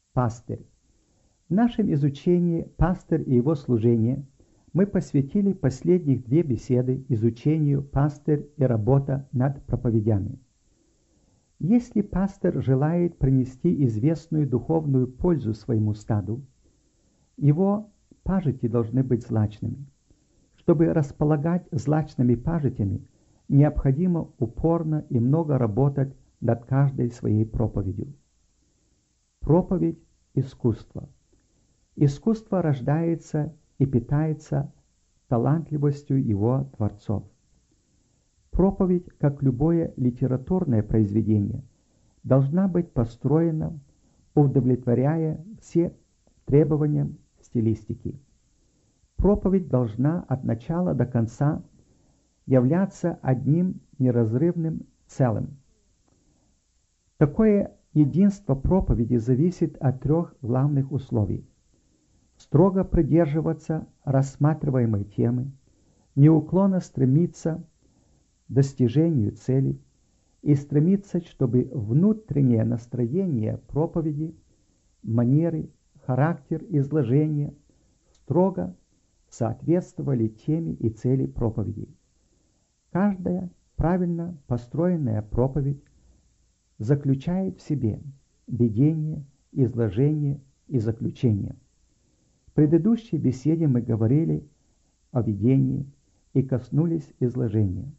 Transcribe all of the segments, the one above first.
Пастырь. В нашем изучении «Пастырь и его служение» мы посвятили последних 2 беседы изучению «Пастырь и работа над проповедями». Если пастырь желает принести известную духовную пользу своему стаду, его пажити должны быть злачными. Чтобы располагать злачными пажитями, необходимо упорно и много работать над каждой своей проповедью. Проповедь – искусство. Искусство рождается и питается талантливостью его творцов. Проповедь, как любое литературное произведение, должна быть построена, удовлетворяя все требования стилистики. Проповедь должна от начала до конца являться одним неразрывным целым. Такое единство проповеди зависит от 3 главных условий: строго придерживаться рассматриваемой темы, неуклонно стремиться к достижению цели и стремиться, чтобы внутреннее настроение проповеди, манеры, характер изложения строго соответствовали теме и цели проповеди. Каждая правильно построенная проповедь заключает в себе введение, изложение и заключение. В предыдущей беседе мы говорили о введении и коснулись изложения.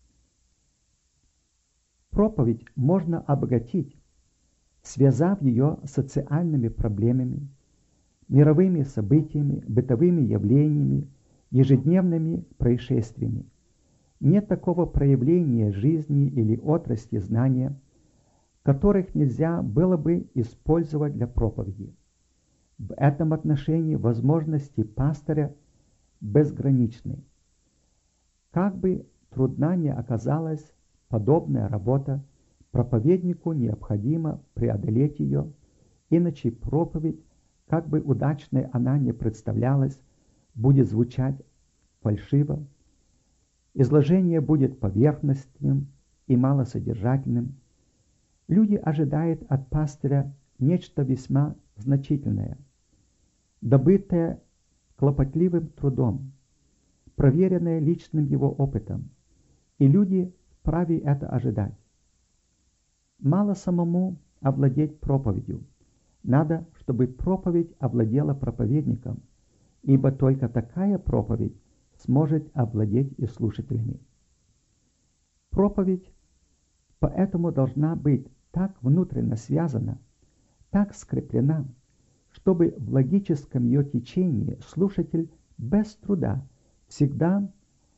Проповедь можно обогатить, связав ее с социальными проблемами, мировыми событиями, бытовыми явлениями, ежедневными происшествиями. Нет такого проявления жизни или отрасли знания, которых нельзя было бы использовать для проповеди. В этом отношении возможности пастыря безграничны. Как бы трудна ни оказалась подобная работа, проповеднику необходимо преодолеть ее, иначе проповедь, как бы удачной она ни представлялась, будет звучать фальшиво, изложение будет поверхностным и малосодержательным. Люди ожидают от пастыря нечто весьма значительное, добытое кропотливым трудом, проверенное личным его опытом, и люди вправе это ожидать. Мало самому овладеть проповедью, надо, чтобы проповедь овладела проповедником, ибо только такая проповедь сможет овладеть и слушателями. Проповедь поэтому должна быть так внутренне связана, так скреплена, чтобы в логическом ее течении слушатель без труда всегда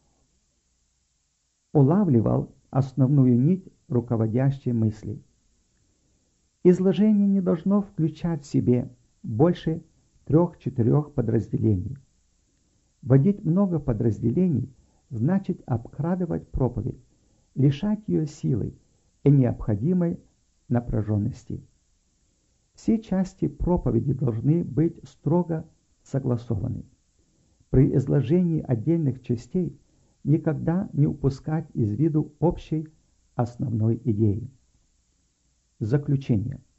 улавливал основную нить руководящей мысли. Изложение не должно включать в себе больше 3-4 подразделений. Вводить много подразделений значит обкрадывать проповедь, лишать ее силы и необходимой напряженности. Все части проповеди должны быть строго согласованы. При изложении отдельных частей никогда не упускать из виду общей основной идеи. Заключение.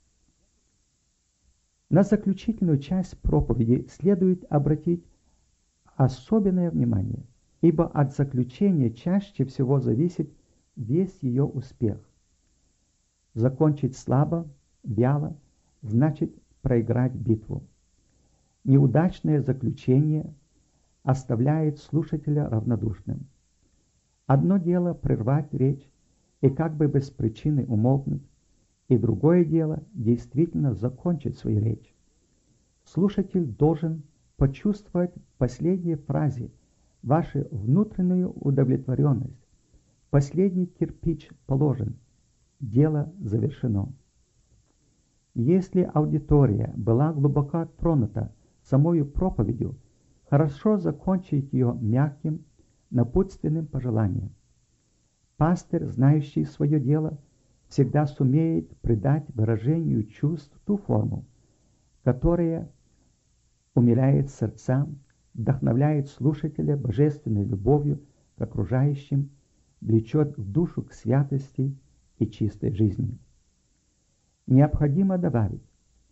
На заключительную часть проповеди следует обратить особенное внимание, ибо от заключения чаще всего зависит весь ее успех. Закончить слабо, вяло, значит проиграть битву. Неудачное заключение оставляет слушателя равнодушным. Одно дело прервать речь и как бы без причины умолкнуть, и другое дело действительно закончить свою речь. Слушатель должен почувствовать в последней фразе вашу внутреннюю удовлетворенность. Последний кирпич положен, дело завершено. Если аудитория была глубоко тронута самою проповедью, хорошо закончить ее мягким, напутственным пожеланием. Пастырь, знающий свое дело, всегда сумеет придать выражению чувств ту форму, которая умиляет сердца, вдохновляет слушателя божественной любовью к окружающим, влечет в душу к святости и чистой жизни. Необходимо добавить,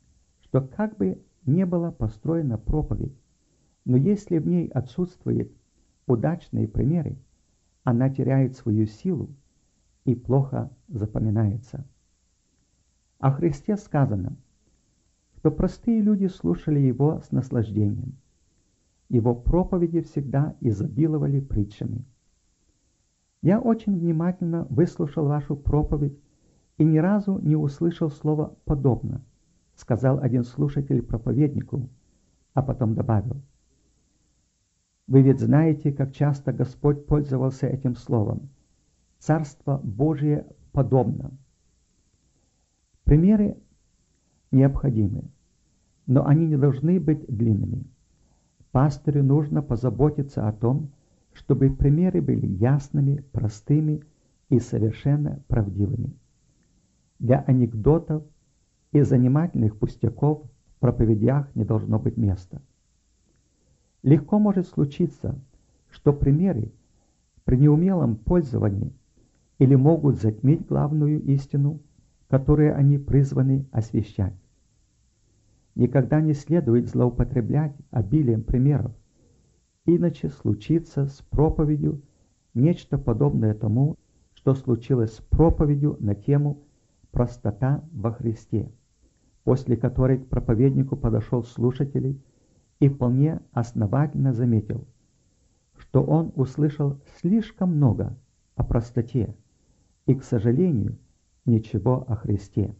что как бы не была построена проповедь, но если в ней отсутствуют удачные примеры, она теряет свою силу и плохо запоминается. О Христе сказано, что простые люди слушали Его с наслаждением. Его проповеди всегда изобиловали притчами. Я очень внимательно выслушал вашу проповедь и ни разу не услышал слова «подобно», сказал один слушатель проповеднику, а потом добавил: «Вы ведь знаете, как часто Господь пользовался этим словом. Царство Божие подобно». Примеры необходимы, но они не должны быть длинными. Пастырю нужно позаботиться о том, чтобы примеры были ясными, простыми и совершенно правдивыми. Для анекдотов и занимательных пустяков в проповедях не должно быть места. Легко может случиться, что примеры при неумелом пользовании или могут затмить главную истину, которую они призваны освещать. Никогда не следует злоупотреблять обилием примеров, иначе случится с проповедью нечто подобное тому, что случилось с проповедью на тему «Простота во Христе», после которой к проповеднику подошел слушатель и вполне основательно заметил, что он услышал слишком много о простоте и, к сожалению, ничего о Христе.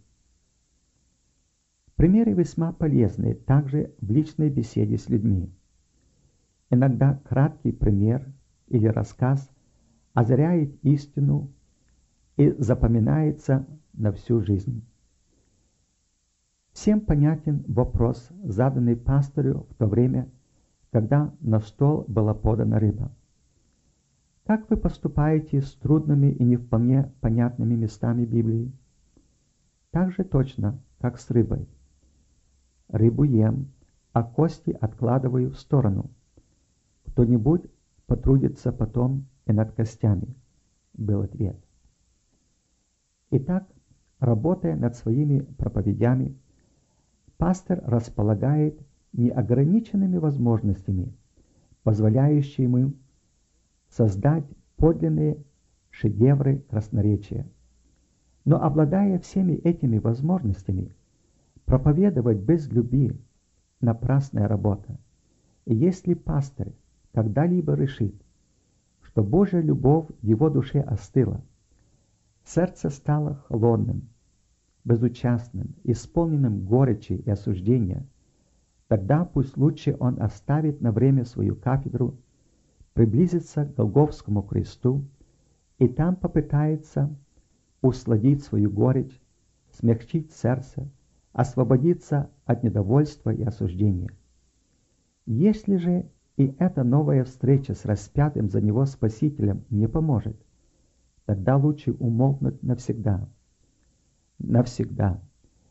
Примеры весьма полезны также в личной беседе с людьми. Иногда краткий пример или рассказ озаряет истину и запоминается на всю жизнь. Всем понятен вопрос, заданный пастырю в то время, когда на стол была подана рыба. Как вы поступаете с трудными и не вполне понятными местами Библии? Так же точно, как с рыбой. Рыбу ем, а кости откладываю в сторону. Кто-нибудь потрудится потом и над костями, был ответ. Итак, работая над своими проповедями, пастор располагает неограниченными возможностями, позволяющими ему создать подлинные шедевры красноречия. Но обладая всеми этими возможностями, проповедовать без любви – напрасная работа. И если пастор когда-либо решит, что Божья любовь в его душе остыла, сердце стало холодным, безучастным, исполненным горечи и осуждения, тогда пусть лучше он оставит на время свою кафедру, приблизится к Голгофскому кресту и там попытается усладить свою горечь, смягчить сердце, освободиться от недовольства и осуждения. Если же и эта новая встреча с распятым за него Спасителем не поможет, тогда лучше умолкнуть навсегда. Навсегда.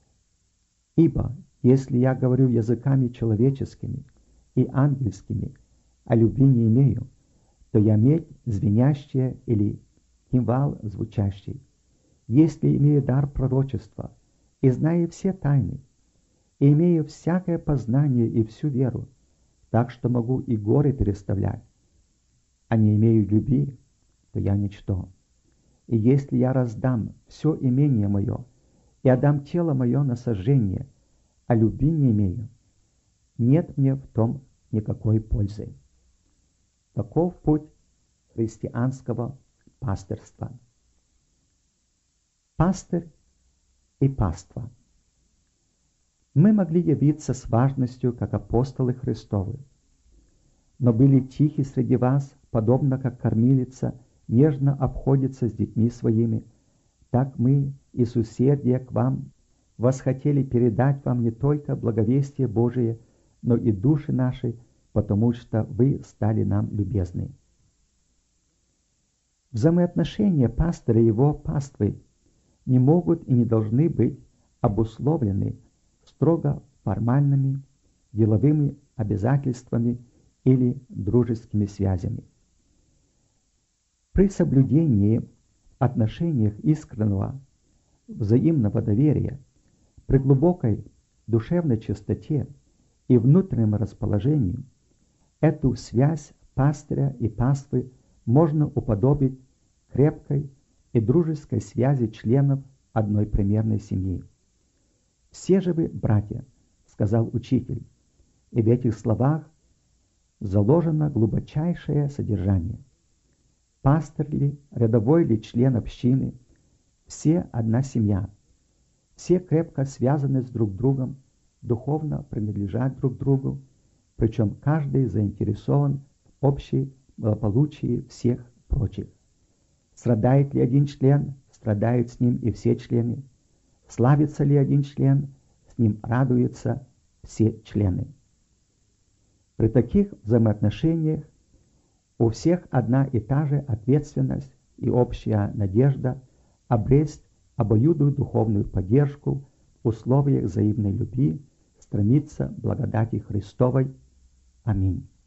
Ибо, если я говорю языками человеческими и ангельскими, а любви не имею, то я медь звенящая или кимвал звучащий. Если имею дар пророчества и знаю все тайны, и имею всякое познание и всю веру, так что могу и горы переставлять, а не имею любви, то я ничто. И если я раздам все имение мое и отдам тело мое на сожжение, а любви не имею, нет мне в том никакой пользы. Таков путь христианского пастырства. Пастырь и паства. Мы могли явиться с важностью, как апостолы Христовы, но были тихи среди вас, подобно как кормилица нежно обходится с детьми своими, так мы из усердия к вам восхотели передать вам не только благовестие Божие, но и души наши, потому что вы стали нам любезны. Взаимоотношения пастыря и его паствы не могут и не должны быть обусловлены строго формальными деловыми обязательствами или дружескими связями. При соблюдении в отношениях искреннего взаимного доверия, при глубокой душевной чистоте и внутреннем расположении, эту связь пастыря и паствы можно уподобить крепкой и дружеской связи членов одной примерной семьи. «Все же вы, братья», — сказал учитель, и в этих словах заложено глубочайшее содержание. Пастырь ли, рядовой ли член общины, все одна семья, все крепко связаны с друг другом, духовно принадлежат друг другу, причем каждый заинтересован в общей благополучии всех прочих. Страдает ли один член, страдают с ним и все члены. Славится ли один член, с ним радуются все члены. При таких взаимоотношениях у всех одна и та же ответственность и общая надежда обресть обоюдную духовную поддержку в условиях взаимной любви, стремиться к благодати Христовой. Аминь.